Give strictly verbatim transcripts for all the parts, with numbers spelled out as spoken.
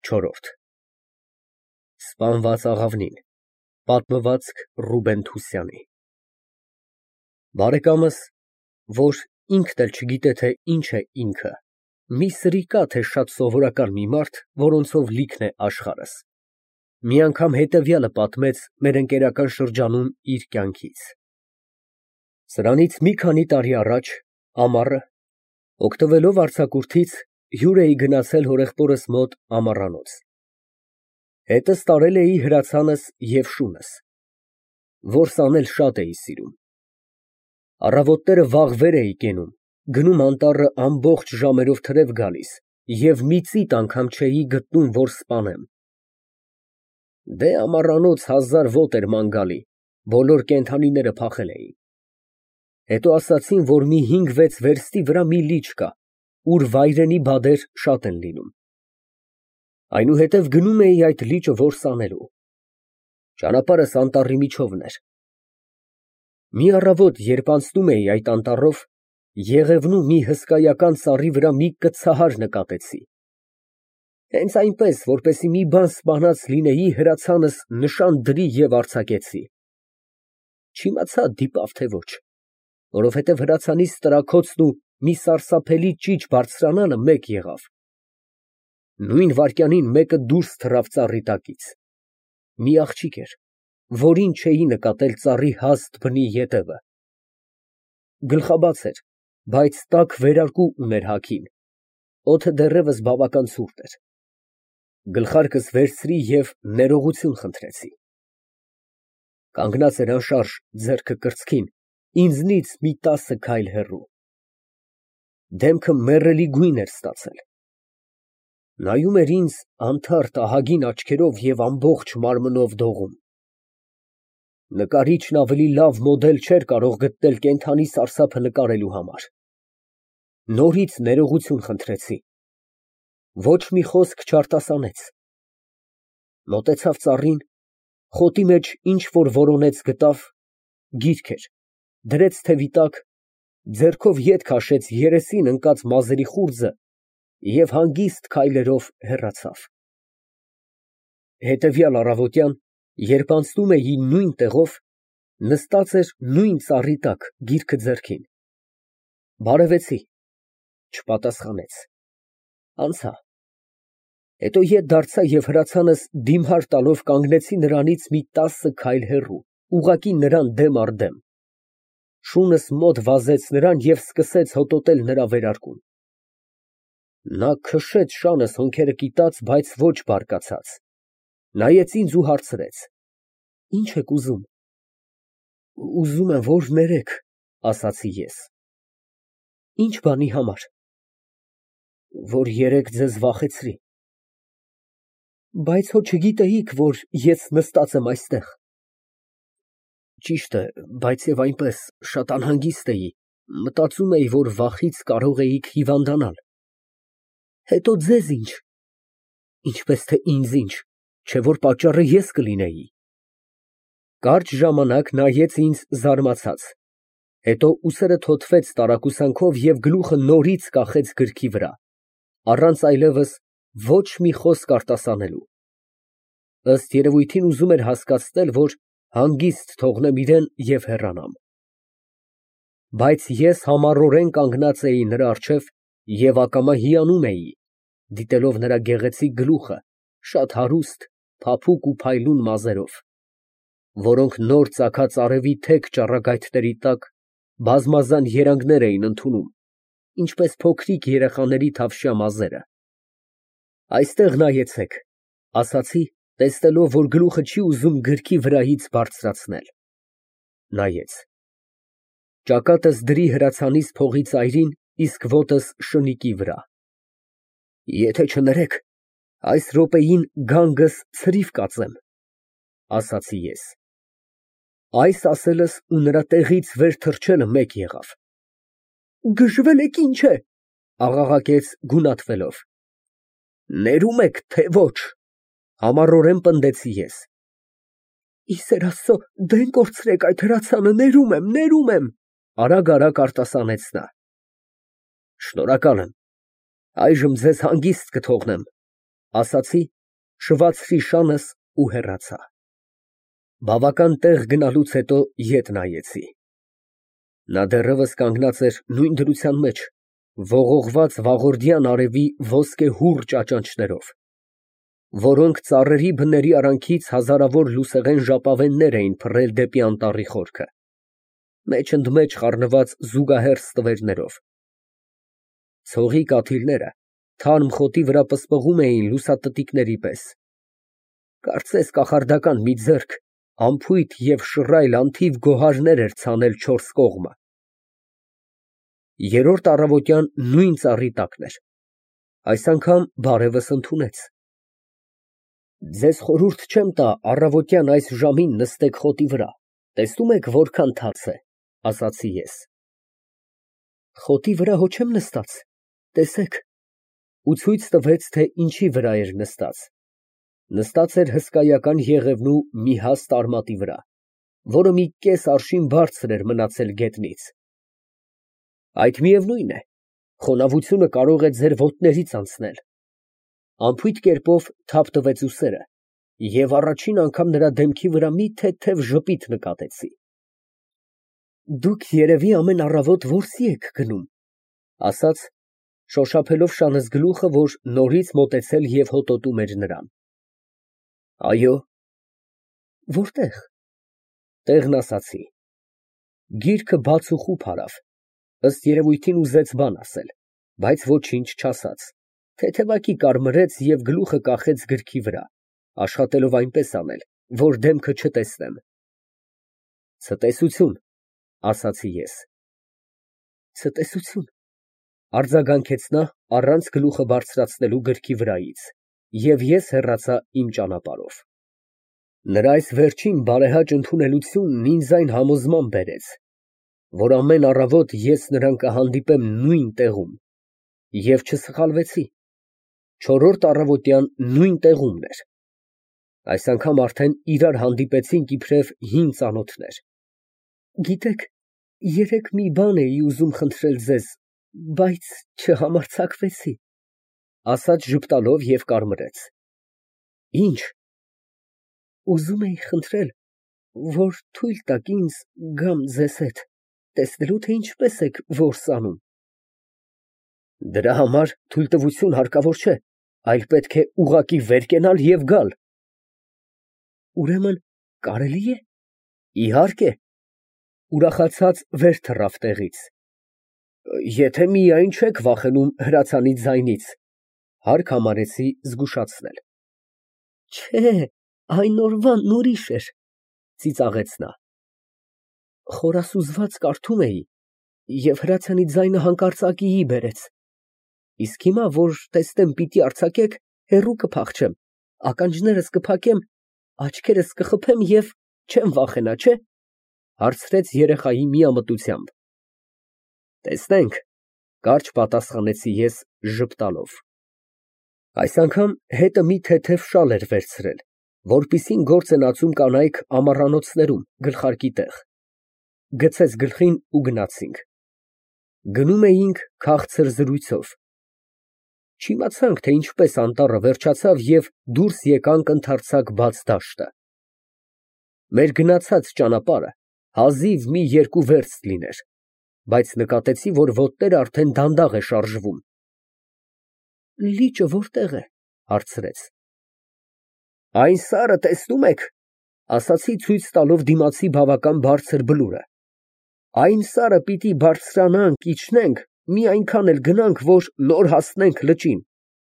Չորրորդ Սպանված աղավնին Պատմվածք Ռուբեն Թուսյանի Բարեկամս, որ ինքն էլ չգիտե, թե ինչ է ինքը, մի սրիկա, թե շատ սովորական մի մարդ, որոնցով լիքն է աշխարհս, մի անգամ հետևյալը պատմեց մեր ընկերական շրջանում իր կյանքից. Սրանից մի քանի տարի առաջ, ամառը, օգտվելով արձակուրդից, հյուր էի գնացել հորեղբորս մոտ ամառանոց. հետս տարել էի հրացանս և շունս, որս անել շատ էի սիրում. առավոտները վաղ վեր էի կենում, գնում անտառը ամբողջ ժամերով թրև գալիս և մի ծիտ անգամ չէի գտնում, որ սպանեմ. դե ամառանոց հազար ոտ էր ման գալի, բոլոր կենդանիները փախել էին. հետո ասացին, որ մի հինգ֊վեց վերստի վրա մի լիճ կա, ուր վայրենի բադեր շատ են լինում. այնուհետև գնում էի այդ լիճը որս անելու. ճանապարհս անտառի միջովն էր. մի առավոտ, երբ անցնում էի այդ անտառով, Եղևնու մի հսկայական ծառի վրա մի կցահար նկատեցի. հենց այնպես, որպեսզի մի բան սպանած լինեի, հրացանս նշան դրի և արձակեցի. չիմացա դիպավ, թե ոչ, որովհետև հրացանիս տրաքոցն ու մի սարսափելի ճիչ բարձրանալը մեկ եղավ. նույն վայրկյանին մեկը դուրս թռավ ծառի տակից. մի աղջիկ էր, որին չէի նկատել ծառի հաստ բնի ետևը. գլխաբաց էր, բայց տաք վերարկու ուներ հագին, օդը դեռևս բավական ցուրտ էր. գլխարկս վերցրի և ներողություն խնդրեցի. կանգնած էր անշարժ, ձեռքը կրծքին, ինձնից մի տասը քայլ հեռու. դեմքը մեռելի գույն էր ստացել. նայում էր ինձ անթարթ ահագին աչքերով և ամբողջ մարմնով դողում. Նկարիչն ավելի լավ մոդել չէր կարող գտնել կենդանի սարսափը նկարելու համար. նորից ներողություն խնդրեցի. ոչ մի խոսք չարտասանեց. մոտեցավ ծառին, խոտի մեջ ինչ֊որ որոնեց գտավ, գիրք էր, դրեց թևի տակ, ձեռքով ետ քաշեց երեսին ընկած մազերի խուրձը և հանգիստ քայլերով հեռացավ. հետևյալ առավոտյան, երբ անցնում էի նույն տեղով, նստած էր նույն ծառի տակ, գիրքը ձեռքին. բարևեցի, չպատասխանեց, անցա. հետո ետ դարձա և հրացանս դիմհար տալով կանգնեցի նրանից մի տասը քայլ հեռու, ուղղակի նրան դեմ առ դեմ. շունս մոտ վազեց նրան և սկսեց հոտոտել նրա վերարկուն. նա քշեց շանս հոնքերը կիտած, բայց ոչ բարկացած, նայեց ինձ ու հարցրեց. ի՞նչ եք ուզում։ ուզում եմ, որ ներեք, ասացի ես. ի՞նչ բանի համար։ որ երեկ ձեզ վախեցրի. բայց հո չգիտեիք, որ ես նստած եմ այստեղ։ ճիշտ է, բայց և այնպես, շատ անհանգիստ էի, մտածում էի, որ վախից կարող էիք հիվանդանալ։ հետո ձեզ ինչ։ ինչպես թե ինձ ինչ, չէ՞ որ պատճառը ես կլինեի։ Կարճ ժամանակ նայեց ինձ զարմացած, հետո ուսերը թոթվեց տարակուսանքով և գլուխը նորից կախեց գրքի վրա, առանց այլևս ոչ մի խոսք արտասանելու. ըստ երևույթին ուզում էր հասկացնել, որ հանգիստ թողնեմ իրան և հեռանամ. բայց ես համառորեն կանգնած էի նրա առջև և ակամա հիանում էի, դիտելով նրա գեղեցիկ գլուխը, շատ հարուստ, փափուկ ու փայլուն մազերով, որոնք նոր ծագած արևի թեք ճառագայթների տակ բազմազան երանգներ էին ընդունում, ինչպես փոքրիկ երեխաների թավշյա մազերը. այստեղ նայեցեք, ասացի, տեսնելով, որ գլուխը չի ուզում գրքի վրայից բարձրացնել. նայեց. ճակատս դրի հրացանիս փողի ծայրին, իսկ ոտս շնիկի վրա. եթե չներեք, այս րոպեին գանգս ցրիվ կածեմ, ասացի ես. այս ասելս ու նրա տեղից վեր թռչելը մեկ եղավ. գժվել եք, ինչ է, աղաղակեց գունատվելով. ներում եք, թե ոչ, համառորեն պնդեցի ես. ի սեր Աստծո, դեն կորցրեք այդ հրացանը, ներում եմ, ներում եմ, արագ֊արագ արտասանեց նա. շնորհակալ եմ, այժմ ձեզ հանգիստ կթողնեմ, ասացի շվացրի շանս ու հեռացա։ Բավական տեղ գնալուց հետո ետ նայեցի։ Նա դեռևս կանգնած էր նույն դրության մեջ, ողողված վաղորդյան արևի ոսկեհուռ ճաճանճներով, որոնք ծառերի բների արանքից հազարավոր լուսեղեն ժապավեններ էին փռել դեպի անտառի խորքը, մեջ ընդմեջ խառնված զուգահեռ ստվերներով։ Ցողի կաթիլները թարմ խոտի վրա պսպղում էին լուսատտիկների պես։ Կարծես կախարդական մի ձեռք անփույթ և շռայլ անթիվ գոհարներ էր ցանել չորս կողմը։ Երրորդ առավոտյան նույն ծառի տակն էր։ Այս անգամ բարևս ընդունեց։ Ձեզ խորհուրդ չեմ տա առավոտյան այս ժամին նստեք խոտի վրա, տեսնում եք որքան թաց է, ասացի ես։ Խոտի վրա հո չեմ նստած, տեսեք, ու ցույց տվեց, թե ինչի վրա էր նստած։ Նստած էր հսկայական եղևնու մի հաստ արմատի վրա, որը մի կես արշին բարձր էր մնացել գետնից։ Այդ միևնույն է, խոնավությունը կարող է ձեր ոտներից անցնել։ Անփույթ կերպով թափ տվեց ուսերը, և առաջին անգամ նրա դեմքի վրա մի թեթև ժպիտ նկատեցի։ Դուք երևի ամեն առավոտ որսի եք գնում, ասաց, շոշափելով շանս գլուխը, որ նորից մոտեցել և հոտոտում էր նրան։ Այո։ Որտե՞ղ։ Տեղն ասացի։ Գիրքը բաց ու խուփ արավ, ըստ երևույթին ուզեց բան ասել, բայց ոչինչ չասաց, թեթևակի կարմրեց և գլուխը կախեց գրքի վրա, աշխատելով այնպես անել, որ դեմքը չտեսնեմ։ Ցտեսություն, ասացի ես։ Ցտեսություն, արձագանքեց նա առանց գլուխը բարձրացնելու գրքի վրայից, և ես հեռացա իմ ճանապարհով։ Նրա այս վերջին բարեհաճ ընդունելությունն ինձ այն համոզման բերեց, որ ամեն առավոտ ես նրան կհանդիպեմ նույն տեղում, և չսխալվեցի, չորրորդ առավոտյան նույն տեղումն էր։ Այս անգամ արդեն իրար հանդիպեցինք իբրև հին ծանոթներ։ Գիտեք, երեկ մի բան էի ուզում խնդրել ձեզ, բայց չհամարձակվեցի, ասաց ժպտալով և կարմրեց։ Ինչ։ Ուզում էի խնդրել, որ թույլ տաք ինձ գամ ձեզ հետ, տեսնելու, թե ինչպես եք որս անում։ Դրա համար թույլտվություն հարկավոր չէ, այլ պետք է ուղղակի վեր կենալ և գալ։ Ուրեմն կարելի է։ Իհարկե։ Ուրախացած վեր թռավ տեղից։ Եթե միայն չեք վախենում հրացանի ձայնից, հարկ համարեցի զգուշացնել։ Չէ, այն օրվան ուրիշ էր, ծիծաղեց նա։ Խորասուզված կարդում էի, և հրացանի ձայնը հանկարծակիի բերեց։ Իսկ հիմա, որ տեսնեմ պիտի արձակեք, հեռու կփախչեմ, ականջներս կփակեմ, աչքերս կխփեմ և չեմ վախենա, չէ՞, հարցրեց երեխայի միամտությամբ։ Տեսնենք, կարճ պատասխանեցի ես ժպտալով։ Այս անգամ հետը մի թեթև շալ էր վերցրել, որպիսին գործ են ածում կանայք ամառանոցներում գլխարկի տեղ։ Գցեց գլխին ու գնացինք։ Գնում էինք քաղցր զրույցով։ Չիմացանք, թե ինչպես անտառը վերջացավ և դուրս եկանք ընդարձակ բաց դաշտը։ Մեր գնացած ճանապարհը հազիվ մի երկու վերստ լիներ, բայց նկատեցի, որ ոտները արդեն դանդաղ է շարժվում։ Լիճը որտե՞ղ է, հարցրեց։ Այն սարը տեսնում եք, ասացի ցույց տալով դիմացի բավական բարձր բլուրը։ Այն սարը պիտի բարձրանանք, իջնենք, մի այնքան էլ գնանք, որ նոր հասնենք լճին։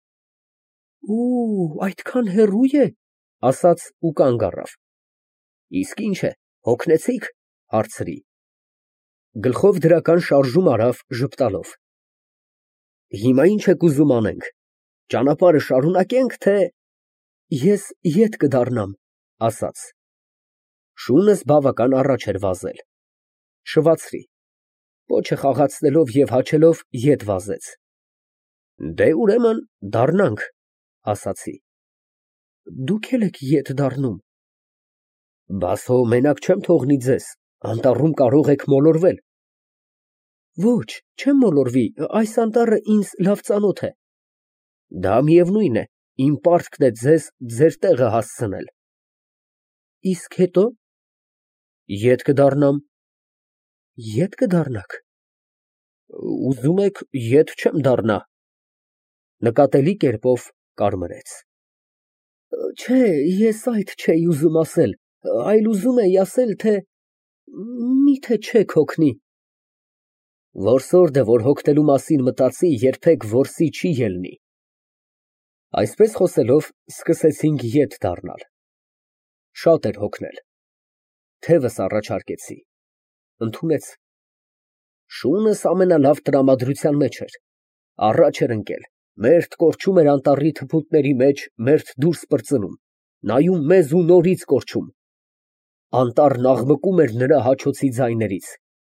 Ու, այդքան հեռու է, ասաց ու կանգ առավ։ Իսկ ինչ է, հոգնեցի՞ք, հարցրի։ Գլխով դրական շարժում արավ ժպտալով։ Հիմա ինչ եք ուզում անենք, ճանապարհը շարունակե՞նք, թե… Ես ետ կդառնամ, ասաց։ Շունս բավական առաջ էր վազել։ Շվացրի։ Պոչը խաղացնելով և հաչելով ետ վազեց։ Դե ուրեմն դառնանք, ասացի։ Դուք էլ եք ետ դառնում։ Բաս հո մենակ չեմ թողնի ձեզ, անտառում կարող եք մոլորվել։ Ոչ, չեմ մոլորվի, այս անտառը ինձ լավ ծանոթ է։ Դա միևնույն է, Իմ պարտքն է ձեզ ձեր տեղը հասցնել։ Իսկ հետո։ Ետ կդառնամ։ Ետ կդառնաք։ Ուզում եք, ետ չեմ դառնա։ Նկատելի կերպով կարմրեց։ Չէ, ես այդ չէի ուզում ասել, այլ ուզում էի ասել, թե միթե չեք հոգնի։ Որսորդը, որ հոգնելու մասին մտածի, երբեք որսի չի ելնի։ Այսպես խոսելով, սկսեցինք ետ դառնալ։ Շատ էր հոգնել։ Թևս առաջարկեցի։ Ընդունեց։ Շունս ամենալավ տրամադրության մեջ էր։ Առաջ էր ընկել։ Մերթ կորչում էր անտառի թփուտների մեջ, մերթ դուրս պրծնում, նայում մեզ ու նորից կորչում։ Անտառն աղմկում էր նրա հաչոցի ձայներից։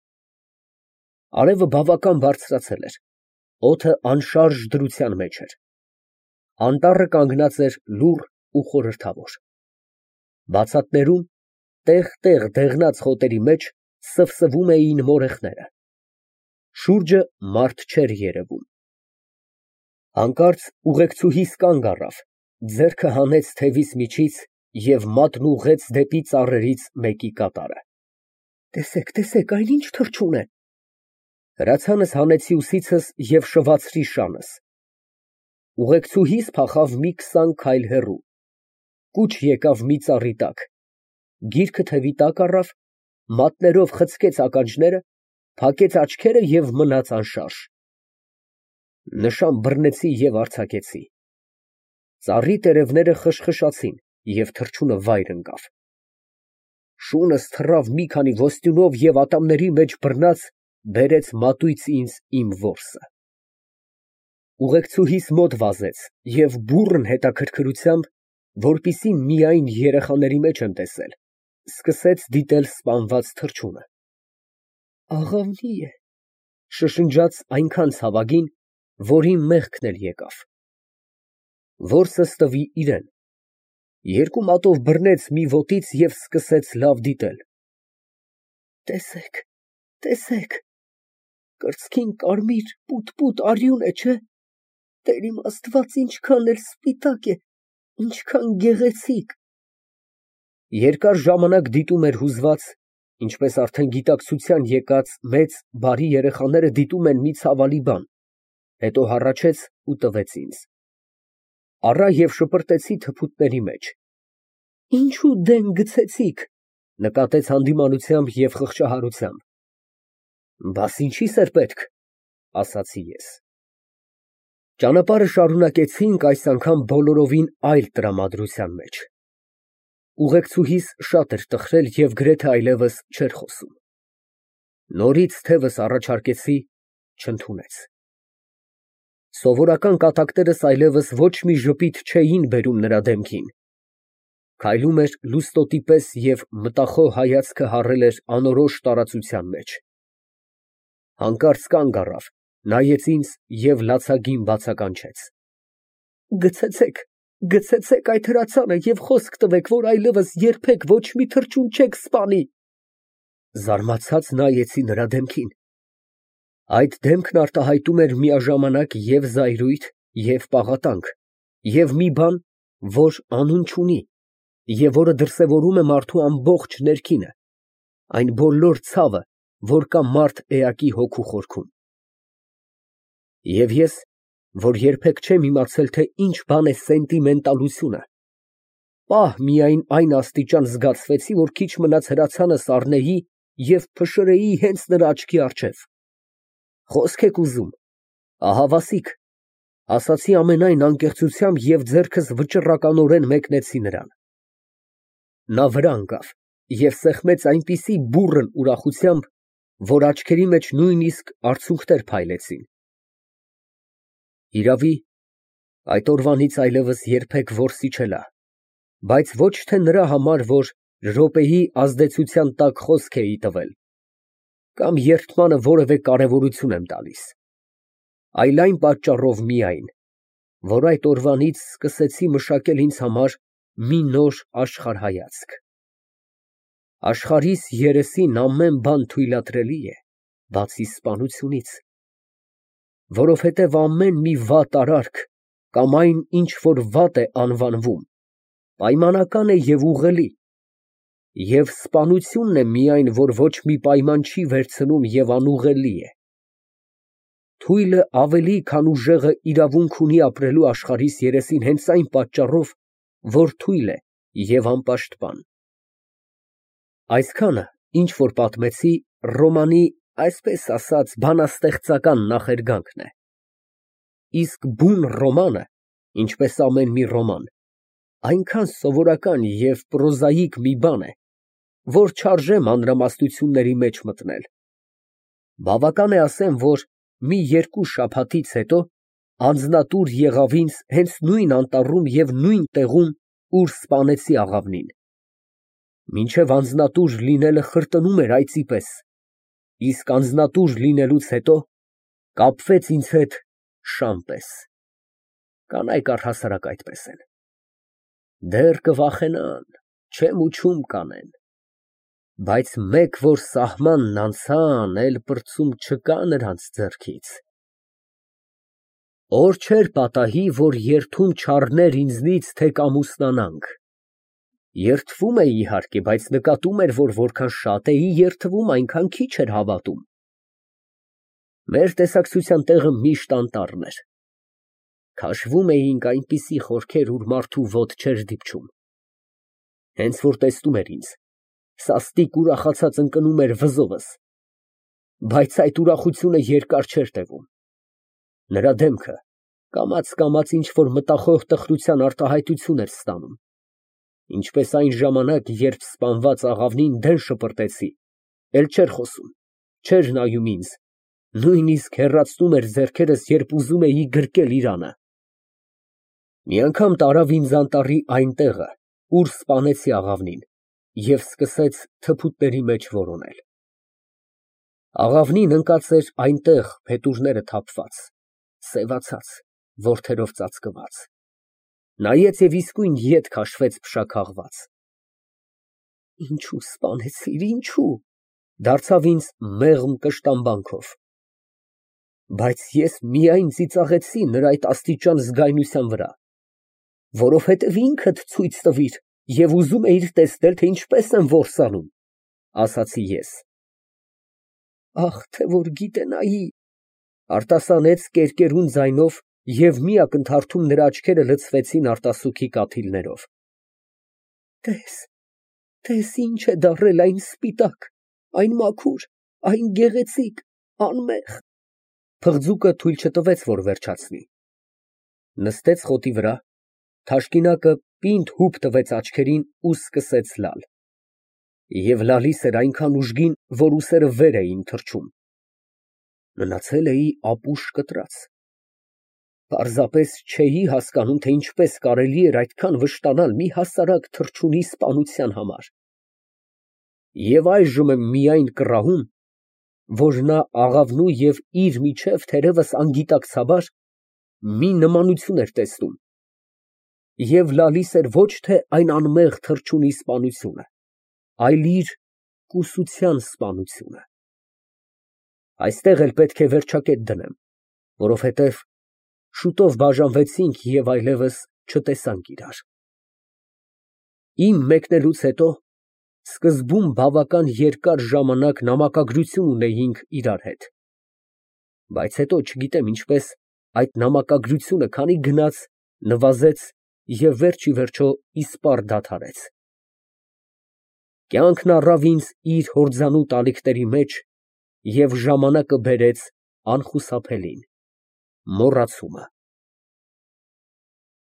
Արևը բավական բարձրացել էր։ Օդը անշարժ դրության մեջ էր։ Անտառը կանգնած էր լուռ ու խորհրդավոր։ Բացատներում, տեղ֊տեղ դեղնած խոտերի մեջ սվսվում էին մորեխները։ Շուրջը մարդ չէր երևում։ Հանկարծ ուղեկցուհիս կանգ առավ, ձեռքը հանեց թևիս միջից և մատն ուղղեց դեպի ծառերից մեկի կատարը։ Տեսեք, տեսեք, այն ինչ թռչուն է։ Հրացանս հանեցի ուսիցս և շվացրի շանս։ Ուղեկցուհիս փախավ մի քսան քայլ հեռու, կուչ եկավ մի ծառի տակ, գիրքը թևի տակ առավ, մատներով խցկեց ականջները, փակեց աչքերը և մնաց անշարժ։ Նշան բռնեցի և արձակեցի։ Ծառի տերևները խշխշացին և թռչունը վայր ընկավ։ Շունս թռավ մի քանի ոստյունով և ատամների մեջ բռնած բերեց մատույց ինձ իմ որսը։ Ուղեկցուհիս մոտ վազեց և բուռն հետաքրքրությամբ, որպեսզի միայն երեխաների մեջ եմ տեսել, սկսեց դիտել սպանված թռչունը։ Աղավնի է, շշնջաց այնքան ցավագին, որ իմ մեղքն էլ եկավ։ Որսս տվի իրան։ Երկու մատով բռնեց մի ոտից և սկսեց լավ դիտել։ Տեսեք, տեսեք, կրծքին կարմիր պուտ֊պուտ արյուն է, չէ՞։ Տեր իմ Աստված, ինչքան էլ սպիտակ է, ինչքան գեղեցիկ։ Երկար ժամանակ դիտում էր հուզված, ինչպես արդեն գիտակցության եկած մեծ, բարի երեխաները դիտում են մի ցավալի բան, հետո հառաչեց ու տվեց ինձ։ Առա և շպրտեցի թփուտների մեջ։ Ինչու դեն գցեցիք, նկատեց հանդիմանությամբ և խղճահարությամբ։ Բաս ինչի՞ս էր պետք, ասացի ես։ Ճանապարհը շարունակեցինք այս անգամ բոլորովին այլ տրամադրության մեջ։ Ուղեկցուհիս շատ էր տխրել և գրեթե այլևս չէր խոսում։ Նորից թևս առաջարկեցի, չընդունեց։ Սովորական կատակներս այլևս ոչ մի ժպիտ չէին բերում նրա դեմքին։ Քայլում էր լուստոտի պես և մտախոհ հայացքը հառել էր անորոշ տարածության մեջ։ Հանկարծ կանգ առավ, նայեց ինձ և լացագին բացականչեց։ Գցեցեք, գցեցեք այդ հրացանը և խոսք տվեք, որ այլևս երբեք ոչ մի թռչուն չեք սպանի։ Զարմացած նայեցի նրա դեմքին։ Այդ դեմքն արտահայտում էր միաժամանակ և զայրույթ, և պաղատանք, և մի բան, որ անուն չունի, և որը դրսևորում է մարդու ամբողջ ներքինը, այն բոլոր ցավը, որ կա մարդ էակի հոգու խորքում։ Եվ ես, որ երբեք չեմ իմացել, թե ինչ բան է սենտիմենտալությունը, պահ միայն այն աստիճան զգացվեցի, որ քիչ մնաց հրացանս առնեի և փշրեի հենց նրա աչքի առջև։ Խոսք եք ուզում, ահավասիկ, ասացի ամենայն անկեղծությամբ և ձեռքս վճռականորեն մեկնեցի նրան։ Նա վրա ընկավ և սեղմեց այնպիսի բուռն ուրախությամբ, որ աչքերի մեջ նույնիսկ արցունքներ փայլեցին։ Իրավի, այդ օրվանից այլևս երբեք որսի չելա, բայց ոչ թե նրա համար, որ րոպեի ազդեցության տակ խոսք էի տվել, կամ երդմանը որևէ կարևորություն եմ տալիս, այլ այն պատճառով միայն, որ այդ օրվանից սկսեցի մշակել ինձ համար մի նոր աշխարհայացք։ Աշխարհիս երեսին ամեն բան թույլատրելի է, բացի սպանությունից, որովհետև ամեն մի վատ արարք կամ այն, ինչ որ վատ է անվանվում, պայմանական է և ուղղելի, և սպանությունն է միայն, որ ոչ մի պայման չի վերցնում և անուղղելի է։ Թույլը ավելի, քան ուժեղը իրավունք ունի ապրելու աշխարհիս երեսին հենց այն պատճառով, որ թույլ է և անպաշտպան։ Այսքանը, ինչ որ պատմեցի, ռոմանի, այսպես ասած, բանաստեղծական նախերգանքն է։ Իսկ բուն ռոմանը, ինչպես ամեն մի ռոման, այնքան սովորական և պրոզաիկ մի բան է, որ չարժե մանրամասնությունների մեջ մտնել։ Բավական է ասեմ, որ մի երկու շաբաթից հետո անձնատուր եղավ ինձ հենց նույն անտառում և նույն տեղում, ուր սպանեցի աղավնին։ Մինչև անձնատուր լինելը խրտնում էր այծի պես, իսկ անձնատուր լինելուց հետո կապվեց ինձ հետ շան պես։ Կանայք առհասարակ այդպես են։ Դեռ կվախենան, չեմ ուչում կանեն, բայց մեկ որ սահմանն անցան, էլ պրծում չկա նրանց ձեռքից։ Օր չէր պատահի, որ երդում չառներ ինձնից, թե կամուսնանանք։ Երդվում էի, իհարկե, բայց նկատում էր, որ որքան շատ էի երդվում, այնքան քիչ էր հավատում։ Մեր տեսակցության տեղը միշտ անտառն էր։ Քաշվում էինք այնպիսի խորքեր, ուր մարդու ոտ չէր դիպչում։ Հենց որ տեսնում էր ինձ, սաստիկ ուրախացած ընկնում էր վզովս, բայց այդ ուրախությունը երկար չէր տևում։ Նրա դեմքը կամաց֊կամաց ինչ֊որ մտախոհ տխրության արտահայտություն էր ստանում, ինչպես այն ժամանակ, երբ սպանված աղավնին դեն շպրտեցի, էլ չէր խոսում, չէր նայում ինձ, նույնիսկ հեռացնում էր ձեռքերս, երբ ուզում էի գրկել իրանը։ Մի անգամ տարավ ինձ անտառի այն տեղը, ուր սպանեցի աղավնին, և սկսեց թփուտների մեջ որոնել։ Աղավնին ընկած էր այնտեղ, փետուրները թափված, սևացած, որդերով ծածկված, նայեց և իսկույն ետ քաշվեց փշաքաղված։ Ինչո՞ւ սպանեցիր, ինչո՞ւ, դարձավ ինձ մեղմ կշտամբանքով։ Բայց ես միայն ծիծաղեցի նրա այդ աստիճան զգայնության վրա, որովհետև ինքդ ցույց տվիր և ուզում էիր տեսնել, թե ինչպես եմ որսանում, ասացի ես։ Ախ, թե որ գիտենայի, արտասանեց կերկերուն ձայնով և մի ակնթարթում նրա աչքերը լցվեցին արտասուքի կաթիլներով։ Տես, տես ինչ է դառել այն սպիտակ, այն մաքուր, այն գեղեցիկ, անմեղ։ Փղձուկը թույլ չտվեց, որ վերջացնի։ Նստեց խոտի վրա, թաշկինակը պինդ հուպ տվեց աչքերին ու սկսեց լալ։ Եվ լալիս էր այնքան ուժգին, որ ուսերը վեր էին թռչում։ Մնացել էի ապուշ կտրած։ Պարզապես չէի հասկանում, թե ինչպես կարելի էր այդքան վշտանալ մի հասարակ թռչունի սպանության համար։ Եվ այժմ եմ միայն կռահում, որ նա աղավնու և իր միջև թերևս անգիտակցաբար մի նմանություն էր տեսնում և լալիս էր ոչ թե այն անմեղ թռչունի սպանությունը, այլ իր կուսության սպանությունը։ Այստեղ էլ պետք է վերջակետ դնեմ, որովհետև շուտով բաժանվեցինք և այլևս չտեսանք իրար։ Իմ մեկնելուց հետո սկզբում բավական երկար ժամանակ նամակագրություն ունեինք իրար հետ, բայց հետո չգիտեմ ինչպես այդ նամակագրությունը քանի գնաց, նվազեց և վերջ ի վերջո իսպառ դադարեց։ Կյանքն առավ ինձ իր հորձանուտ ալիքների մեջ և ժամանակը բերեց անխուսափելին՝ մոռացումը։